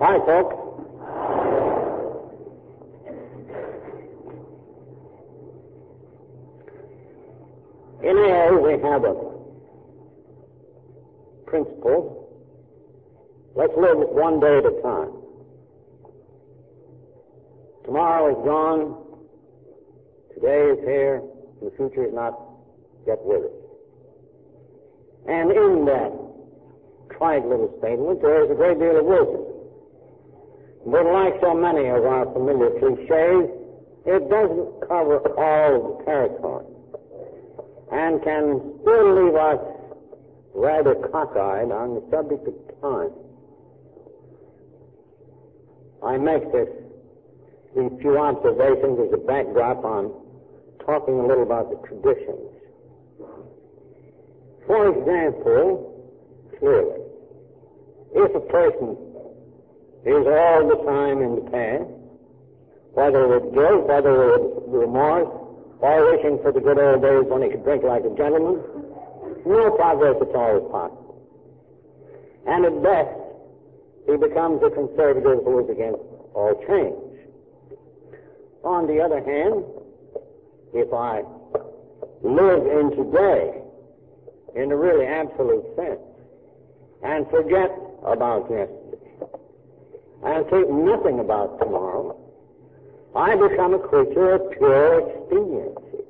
Hi, folks. In AA, we have a principle. Let's live one day at a time. Tomorrow is gone. Today is here. And the future is not yet with us. And in that trite little statement, there is a great deal of wisdom. But like so many of our familiar cliches, it doesn't cover all of the territory and can still leave us rather cockeyed on the subject of time. I make these few observations as a backdrop on talking a little about the traditions. For example, clearly, if a person is all the time in the past, whether with guilt, whether with remorse, or wishing for the good old days when he could drink like a gentleman, no progress at all is possible. And at best, he becomes a conservative who is against all change. On the other hand, if I live in today in a really absolute sense and forget about yesterday and think nothing about tomorrow, I become a creature of pure expediency.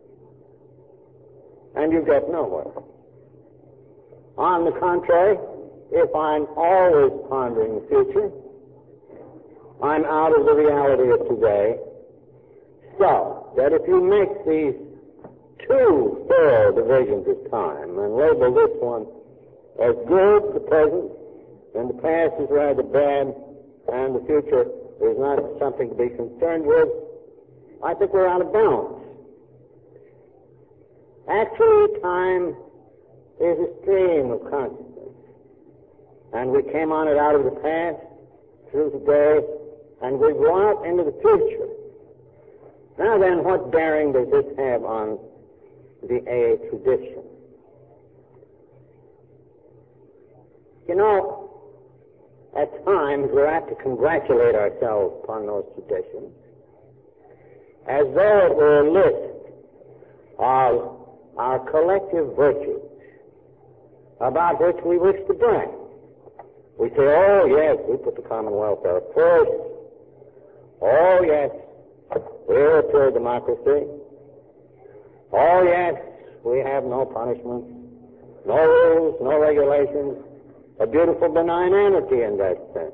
And you get nowhere. On the contrary, if I'm always pondering the future, I'm out of the reality of today. So, that if you make these two thorough divisions of time and label this one as good, the present, and the past is rather bad, and the future is not something to be concerned with, I think we're out of balance. Actually, time is a stream of consciousness, and we came on it out of the past, through today, and we go out into the future. Now then, what bearing does this have on the AA tradition? You know, at times we're apt to congratulate ourselves upon those traditions as though it were a list of our collective virtues about which we wish to brag. We say, oh yes, we put the common welfare first. Oh yes, we're a pure democracy. Oh yes, we have no punishments, no rules, no regulations, a beautiful benignity in that sense.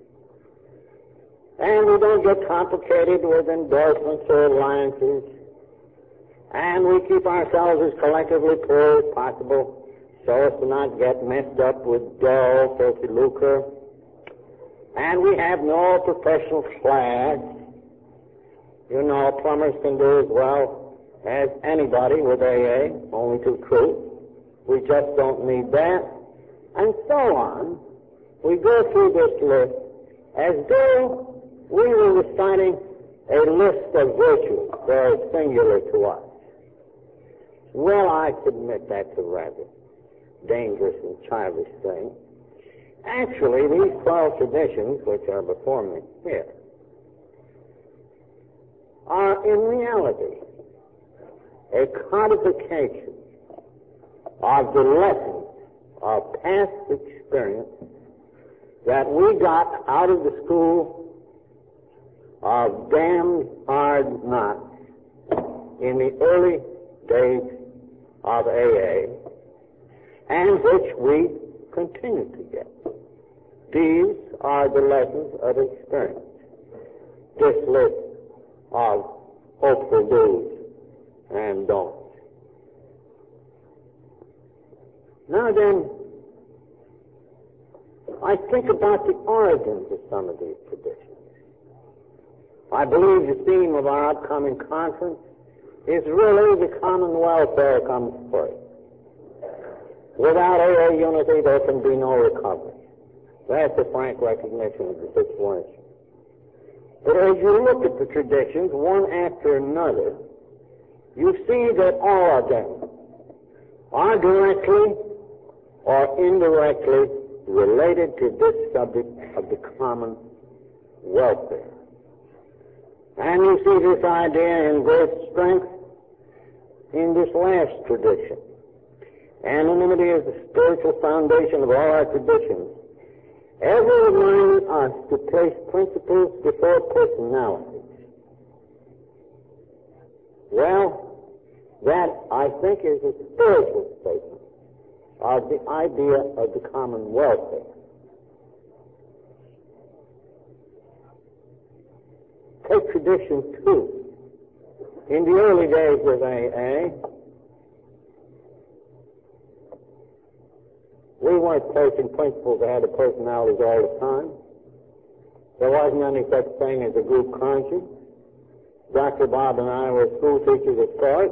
And we don't get complicated with endorsements or alliances. And we keep ourselves as collectively poor as possible so as to not get messed up with dull, filthy lucre. And we have no professional class. You know, plumbers can do as well as anybody with AA, only to the truth. We just don't need that. And so on. We go through this list as though we were reciting a list of virtues very singular to us. Well, I submit that's a rather dangerous and childish thing. Actually, these 12 traditions, which are before me here, are in reality a codification of the lessons of past experience that we got out of the school of damned hard knocks in the early days of AA, and which we continue to get. These are the lessons of experience. This list of hopeful do's and don'ts. Now then, I think about the origins of some of these traditions. I believe the theme of our upcoming conference is really the common welfare comes first. Without AA unity, there can be no recovery. That's a frank recognition of the situation. But as you look at the traditions, one after another, you see that all of them are directly or indirectly related to this subject of the common welfare. And you see this idea in great strength in this last tradition. Anonymity is the spiritual foundation of all our traditions, ever reminding us to place principles before personalities. Well, that, I think, is a spiritual statement of the idea of the common welfare. Take tradition 2. In the early days of AA, we weren't placing principles that had the personalities all the time. There wasn't any such thing as a group conscience. Dr. Bob and I were school teachers at start,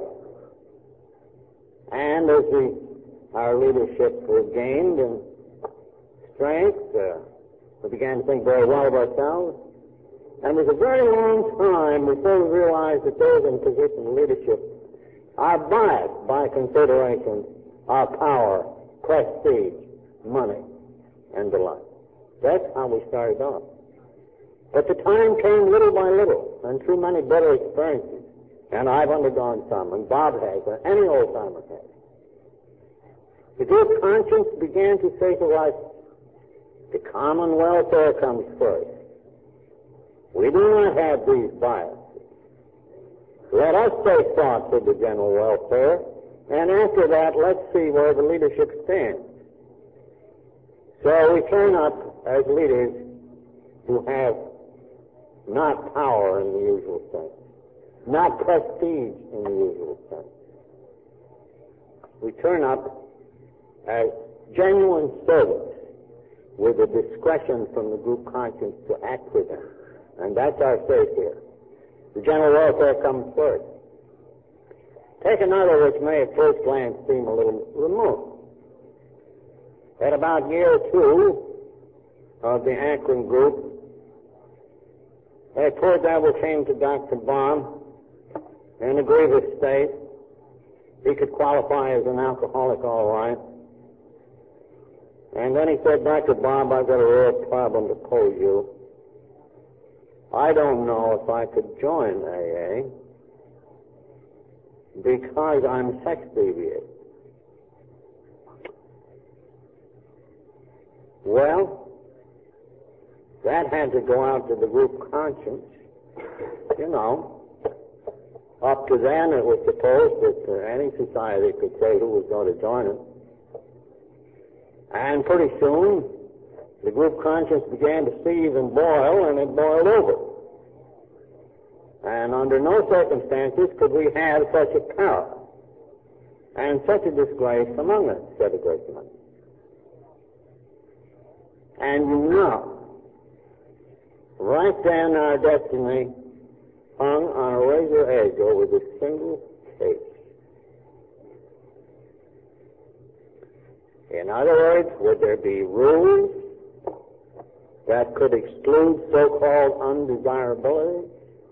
and as our leadership was gained in strength, we began to think very well of ourselves. And it was a very long time before we realized that those in position of leadership are biased by considerations of power, prestige, money, and the like. That's how we started off. But the time came little by little, and through many bitter experiences, and I've undergone some, and Bob has, and any old-timer has. The group conscience began to say to us, the common welfare comes first. We do not have these biases. Let us take thought for the general welfare, and after that, let's see where the leadership stands. So we turn up as leaders who have not power in the usual sense, not prestige in the usual sense. We turn up as genuine servants with a discretion from the group conscience to act with them. And that's our faith here. The general welfare comes first. Take another which may at first glance seem a little remote. At about year 2 of the Akron group, a poor devil came to Dr. Bob in a grievous state. He could qualify as an alcoholic all right. And then he said, Dr. Bob, I've got a real problem to pose you. I don't know if I could join AA because I'm sex deviant. Well, that had to go out to the group conscience. You know, up to then it was supposed that any society could say who was going to join it. And pretty soon, the group conscience began to seethe and boil, and it boiled over. And under no circumstances could we have such a power and such a disgrace among us, said a great man. And you know, right then our destiny hung on a razor edge over this single case. In other words, would there be rules that could exclude so-called undesirabilities?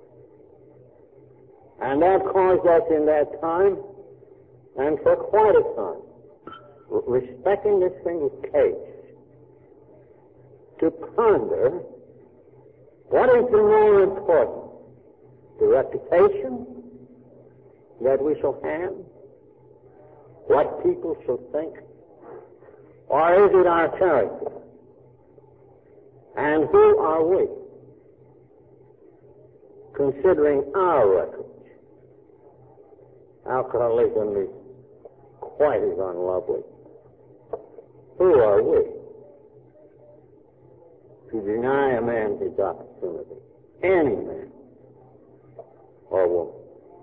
And that caused us in that time, and for quite a time, respecting this single case, to ponder what is the more important, the reputation that we shall have, what people shall think, or is it our character? And who are we? Considering our records. Alcoholism is quite as unlovely. Who are we to deny a man his opportunity? Any man or woman.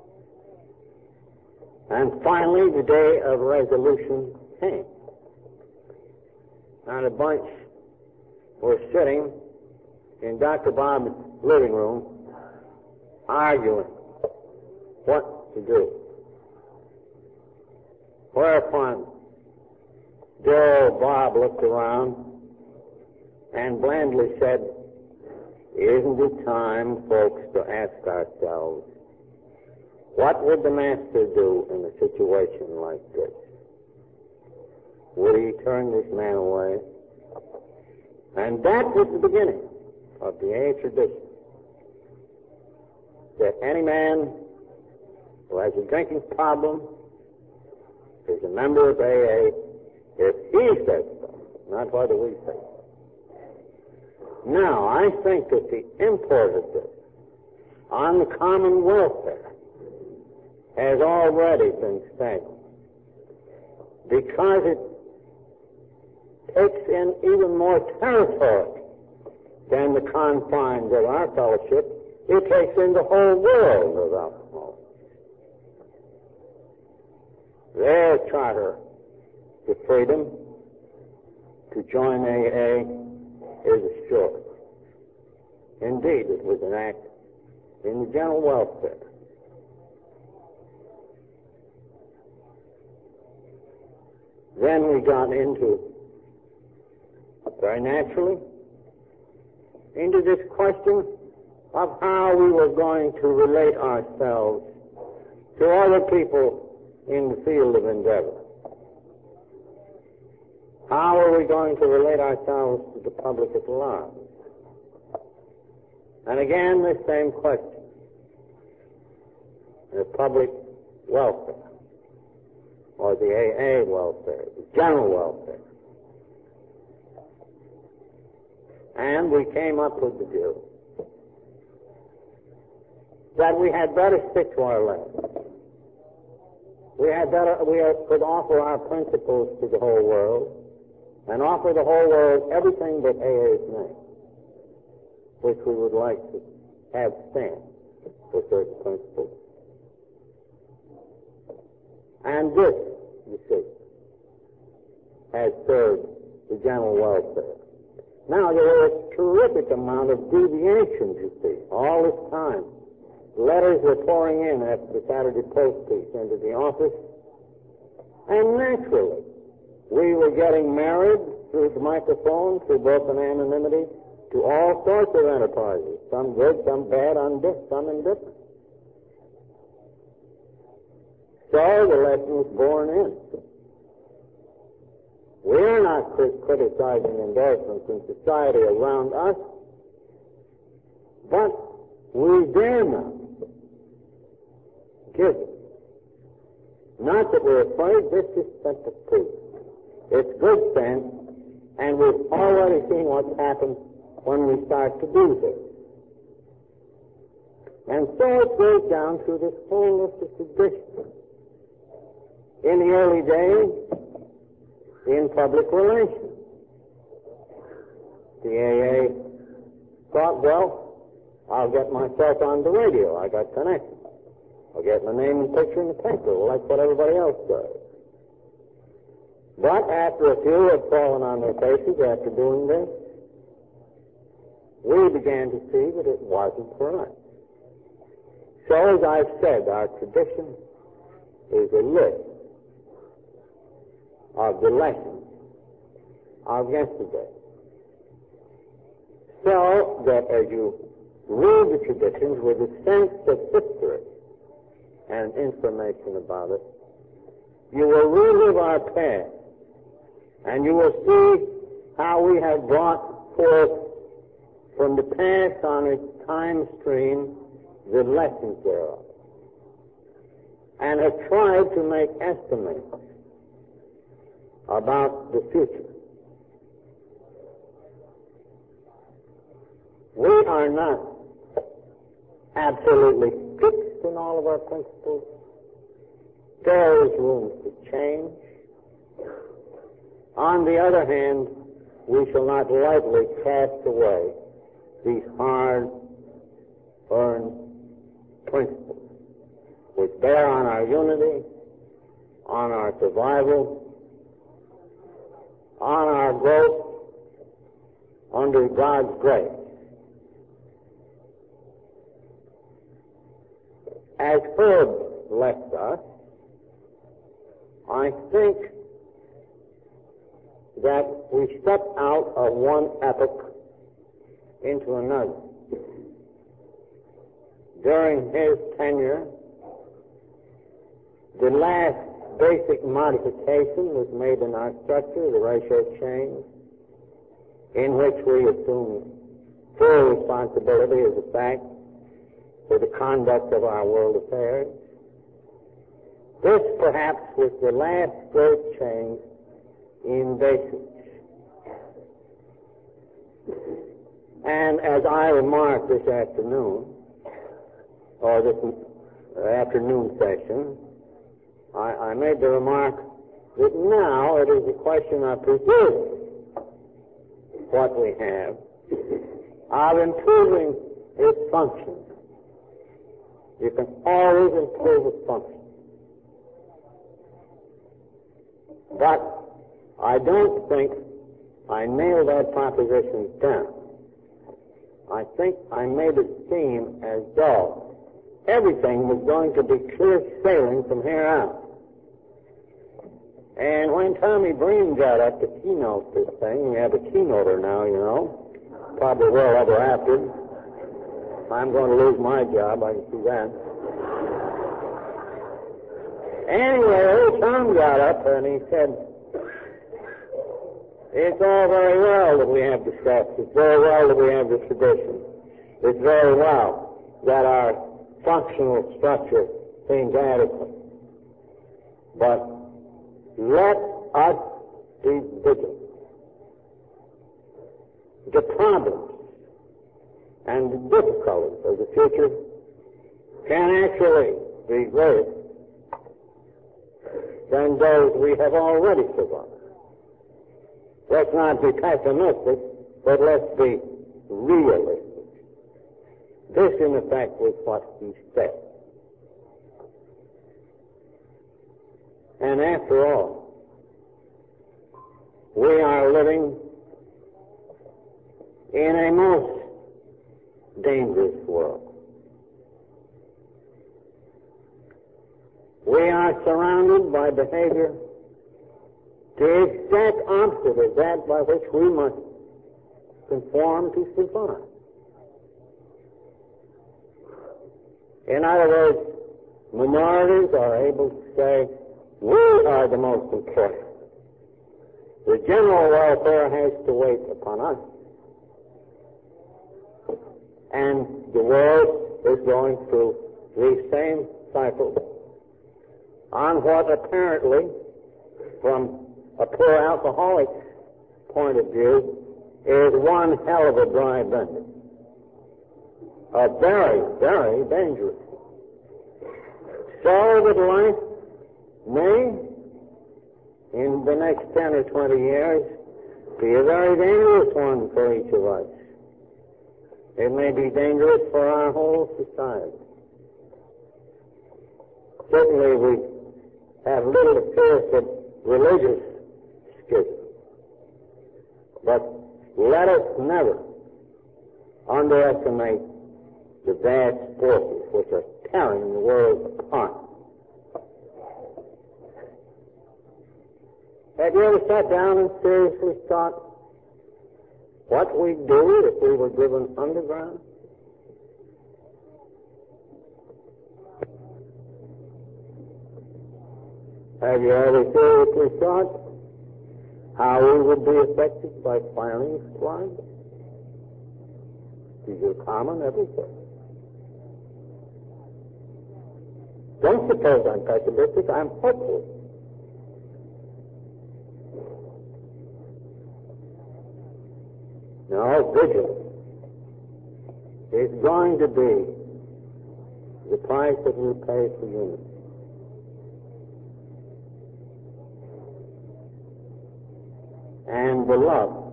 And finally, the day of resolution came. And a bunch were sitting in Dr. Bob's living room arguing what to do. Whereupon, dear old Bob looked around and blandly said, isn't it time, folks, to ask ourselves, what would the master do in a situation like this? Would he turn this man away? And that was the beginning of the AA tradition. That any man who has a drinking problem is a member of AA if he says so, not whether we say so. Now, I think that the import of this on the common welfare has already been stated, because it takes in even more territory than the confines of our fellowship. It takes in the whole world of alcohol. Their charter to freedom to join AA is assured. Indeed, it was an act in the general welfare. Then we got into, very naturally, into this question of how we were going to relate ourselves to other people in the field of endeavor. How are we going to relate ourselves to the public at large? And again, the same question. The public welfare, or the AA welfare, the general welfare. And we came up with the view that we had better stick to our letters. We could offer our principles to the whole world and offer the whole world everything but AA's name, which we would like to have stand for certain principles. And this, you see, has served the general welfare. Now, there were a terrific amount of deviations, you see, all this time. Letters were pouring in after the Saturday Post piece into the office. And naturally, we were getting married through the microphone, through broken anonymity, to all sorts of enterprises, some good, some bad, some indifferent. So the lesson was born in. We are not criticizing endorsements in society around us, but we dare not give it. Not that we're afraid, this is simple truth. It's good sense, and we've already seen what's happened when we start to do this. And so it goes down through this whole list of traditions. In the early days, in public relations, the AA thought, well, I'll get myself on the radio. I got connected. I'll get my name and picture in the paper, like what everybody else does. But after a few had fallen on their faces after doing this, we began to see that it wasn't for us. So, as I've said, our tradition is a list of the lessons of yesterday. So that as you read the traditions with a sense of history and information about it, you will relive our past, and you will see how we have brought forth from the past on its time stream the lessons thereof, and have tried to make estimates about the future. We are not absolutely fixed in all of our principles. There is room to change. On the other hand, we shall not lightly cast away these hard-earned principles which bear on our unity, on our survival, on our growth under God's grace. As Herb left us, I think that we step out of one epoch into another. During his tenure, the last basic modification was made in our structure, the ratio change. in which we assume full responsibility as a fact for the conduct of our world affairs. This, perhaps, was the last great change in basics. And as I remarked this afternoon, or this afternoon session, I made the remark that now it is a question of preserving what we have, of improving its function. You can always improve its function. But I don't think I nailed that proposition down. I think I made it seem as though everything was going to be clear sailing from here out. And when Tommy Breen got up to keynote this thing, we have a keynoter now, you know, probably will ever after. I'm going to lose my job, I can see that. Anyway, Tom got up and he said, it's all very well that we have discussed. It's very well that we have this tradition. It's very well that our functional structure seems adequate. But let us be vigilant. The problems and the difficulties of the future can actually be greater than those we have already survived. Let's not be pessimistic, but let's be realistic. This, in effect, was what he said. And after all, we are living in a most dangerous world. We are surrounded by behavior the exact opposite of that by which we must conform to survive. In other words, minorities are able to say, we are the most important. The general welfare has to wait upon us. And the world is going through these same cycles on what apparently, from a poor alcoholic's point of view, is one hell of a dry bender. A very, very dangerous. So that life may, in the next 10 or 20 years, be a very dangerous one for each of us. It may be dangerous for our whole society. Certainly we have little to fear from religious schism. But let us never underestimate the vast forces which are tearing the world apart. Have you ever sat down and seriously thought what we'd do if we were given underground? Have you ever seriously thought how we would be affected by firing squads? These are common everywhere. Don't suppose I'm pessimistic, I'm hopeful. No, vigilance is going to be the price that we pay for unity. And the love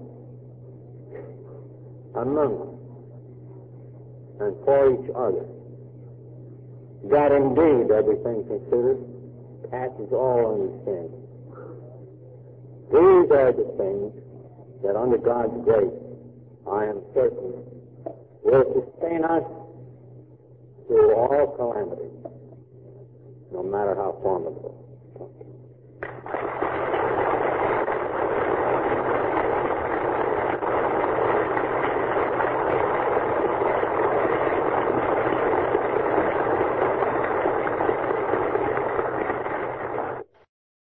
among us and for each other, that indeed, everything considered, passes all understanding. These are the things that under God's grace, I am certain, will sustain us through all calamities, no matter how formidable.